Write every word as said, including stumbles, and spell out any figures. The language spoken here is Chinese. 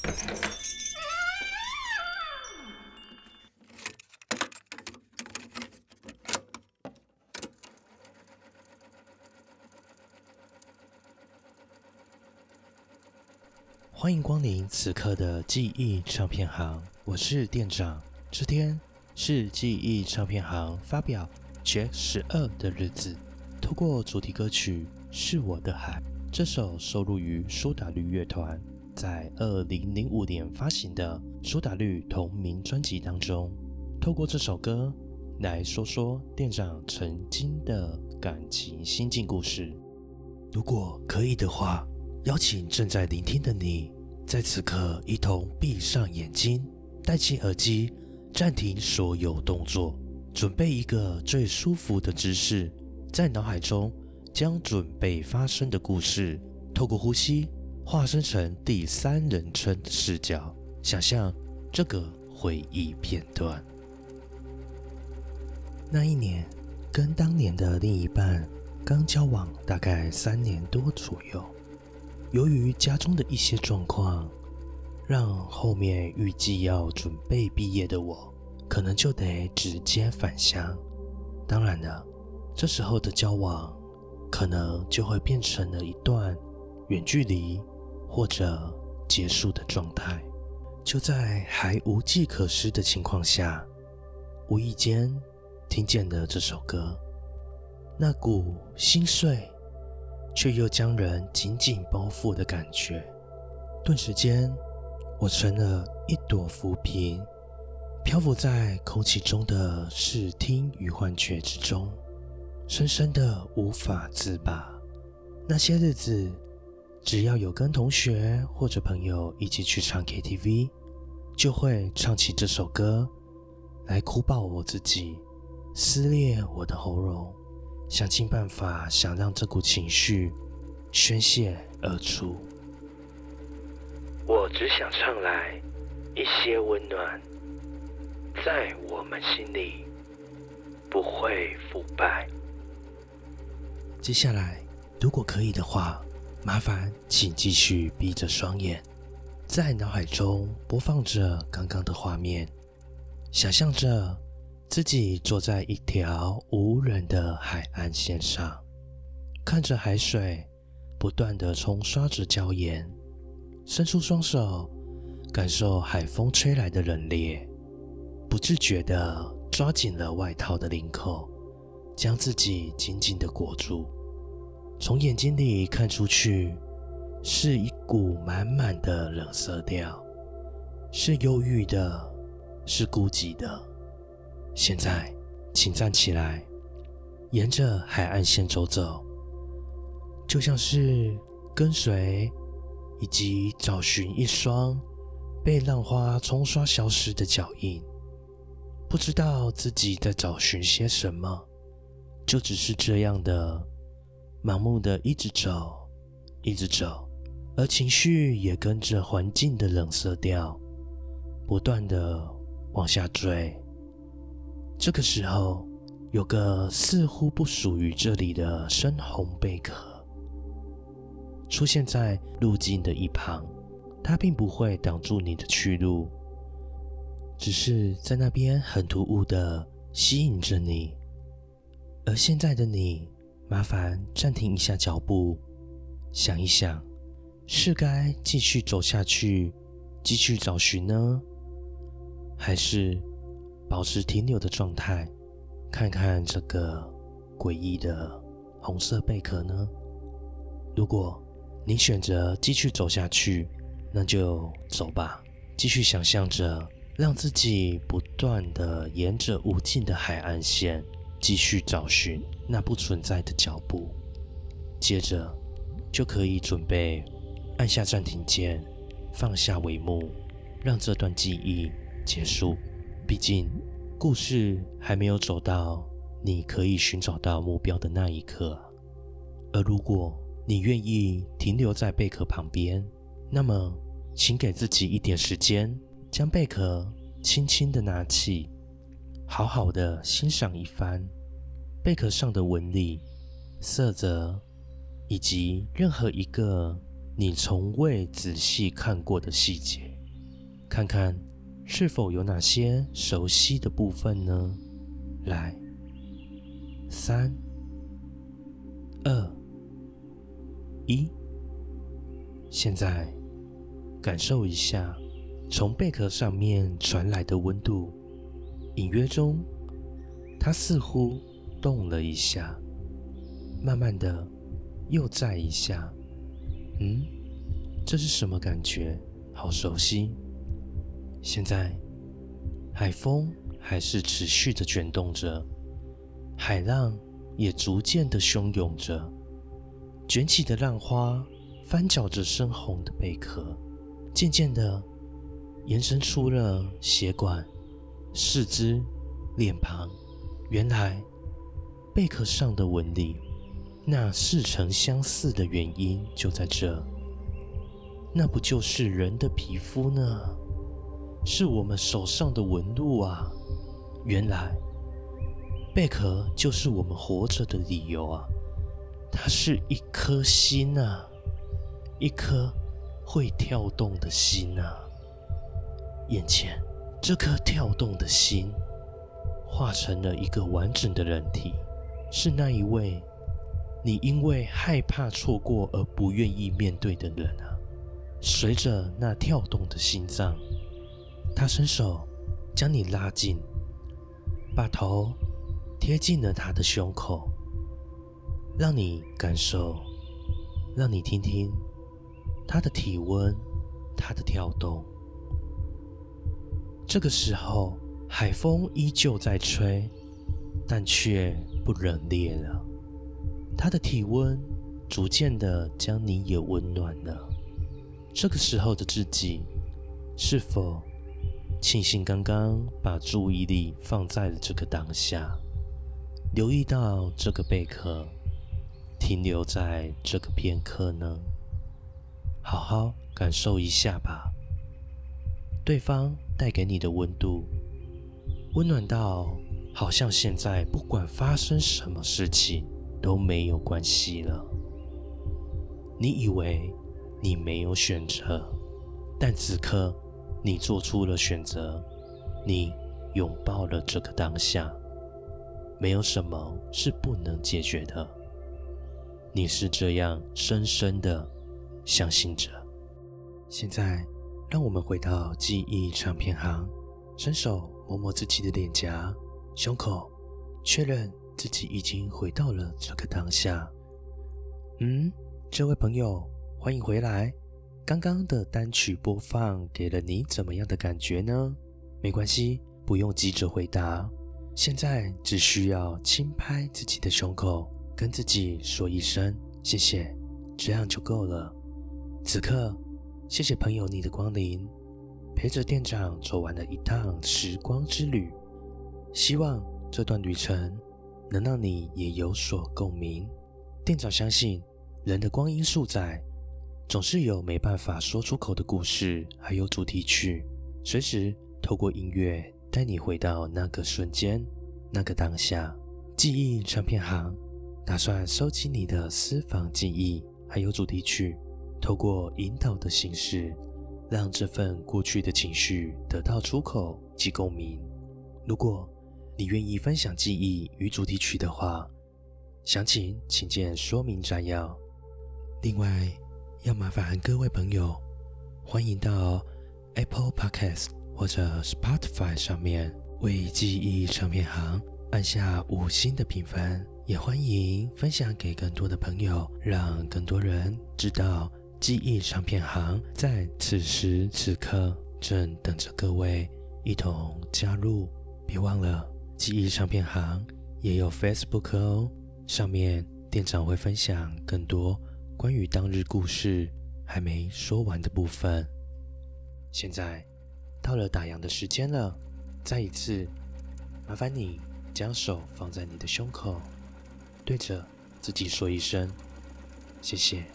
欢迎光临此刻的记忆唱片行，我是店长。这天是记忆唱片行发表 Jack 十二的日子。透过主题歌曲《是我的海》，这首收录于苏打绿乐团在二零零五年发行的苏打绿同名专辑当中。透过这首歌来说说店长曾经的感情心境故事。如果可以的话，邀请正在聆听的你，在此刻一同闭上眼睛，戴起耳机，暂停所有动作，准备一个最舒服的姿势，在脑海中将准备发生的故事透过呼吸化身成第三人称的视角，想象这个回忆片段。那一年跟当年的另一半刚交往大概三年多左右，由于家中的一些状况，让后面预计要准备毕业的我可能就得直接返乡。当然了，这时候的交往可能就会变成了一段远距离或者结束的状态。就在还无计可施的情况下，无意间听见了这首歌，那股心碎却又将人紧紧包覆的感觉，顿时间我成了一朵浮萍，漂浮在空气中的视听与幻觉之中，深深的无法自拔。那些日子，只要有跟同学或者朋友一起去唱 K T V， 就会唱起这首歌来哭爆我自己，撕裂我的喉咙，想尽办法想让这股情绪宣泄而出。我只想唱来一些温暖，在我们心里不会腐败。接下来如果可以的话，麻烦请继续闭着双眼，在脑海中播放着刚刚的画面，想象着自己坐在一条无人的海岸线上，看着海水不断地冲刷着礁岩，伸出双手感受海风吹来的冷冽，不自觉地抓紧了外套的领口，将自己紧紧地裹住。从眼睛里看出去，是一股满满的冷色调，是忧郁的，是孤寂的。现在请站起来，沿着海岸线走走，就像是跟随以及找寻一双被浪花冲刷消失的脚印。不知道自己在找寻些什么，就只是这样的盲目的一直走一直走，而情绪也跟着环境的冷色调不断的往下坠。这个时候，有个似乎不属于这里的深红贝壳出现在路径的一旁，它并不会挡住你的去路，只是在那边很突兀的吸引着你。而现在的你，麻烦暂停一下脚步，想一想，是该继续走下去，继续找寻呢，还是保持停留的状态，看看这个诡异的红色贝壳呢？如果你选择继续走下去，那就走吧，继续想象着让自己不断地沿着无尽的海岸线继续找寻那不存在的脚步。接着就可以准备按下暂停键，放下帷幕，让这段记忆结束。毕竟故事还没有走到你可以寻找到目标的那一刻。而如果你愿意停留在贝壳旁边，那么请给自己一点时间，将贝壳轻轻地拿起，好好的欣赏一番贝壳上的纹理、色泽，以及任何一个你从未仔细看过的细节。 看看是否有哪些熟悉的部分呢？来，三、二、一，现在感受一下从贝壳上面传来的温度，隐约中它似乎动了一下，慢慢的又再一下。嗯，这是什么感觉？好熟悉。现在海风还是持续的卷动着，海浪也逐渐的汹涌着，卷起的浪花翻搅着深红的贝壳，渐渐的延伸出了血管、四肢、脸庞。原来贝壳上的纹理，那似曾相似的原因就在这，那不就是人的皮肤呢？是我们手上的纹路啊！原来贝壳就是我们活着的理由啊！它是一颗心啊，一颗会跳动的心啊！眼前这颗跳动的心，化成了一个完整的人体，是那一位你因为害怕错过而不愿意面对的人啊！随着那跳动的心脏，他伸手将你拉近，把头贴近了他的胸口，让你感受，让你听听他的体温，他的跳动。这个时候，海风依旧在吹，但却不冷冽了。他的体温逐渐的将你也温暖了。这个时候的自己，是否庆幸刚刚把注意力放在了这个当下，留意到这个贝壳，停留在这个片刻呢？好好感受一下吧。对方带给你的温度，温暖到好像现在不管发生什么事情都没有关系了。你以为你没有选择，但此刻你做出了选择，你拥抱了这个当下，没有什么是不能解决的。你是这样深深的相信着。现在，让我们回到记忆唱片行，伸手摸摸自己的脸颊、胸口，确认自己已经回到了这个当下。嗯，这位朋友，欢迎回来。刚刚的单曲播放给了你怎么样的感觉呢？没关系，不用急着回答。现在只需要轻拍自己的胸口，跟自己说一声谢谢，这样就够了。此刻，谢谢朋友你的光临，陪着店长走完了一趟时光之旅。希望这段旅程能让你也有所共鸣。店长相信，人的光阴数载，总是有没办法说出口的故事，还有主题曲，随时透过音乐带你回到那个瞬间，那个当下。记忆唱片行打算收集你的私房记忆，还有主题曲，透过引导的形式，让这份过去的情绪得到出口及共鸣。如果你愿意分享记忆与主题曲的话，详情请见说明摘要。另外，要麻烦各位朋友，欢迎到 Apple Podcast 或者 Spotify 上面为记忆唱片行按下五星的评分，也欢迎分享给更多的朋友，让更多人知道记忆唱片行在此时此刻正等着各位一同加入。别忘了，记忆唱片行也有 Facebook 哦，上面店长会分享更多关于当日故事还没说完的部分。现在到了打烊的时间了，再一次麻烦你将手放在你的胸口，对着自己说一声谢谢。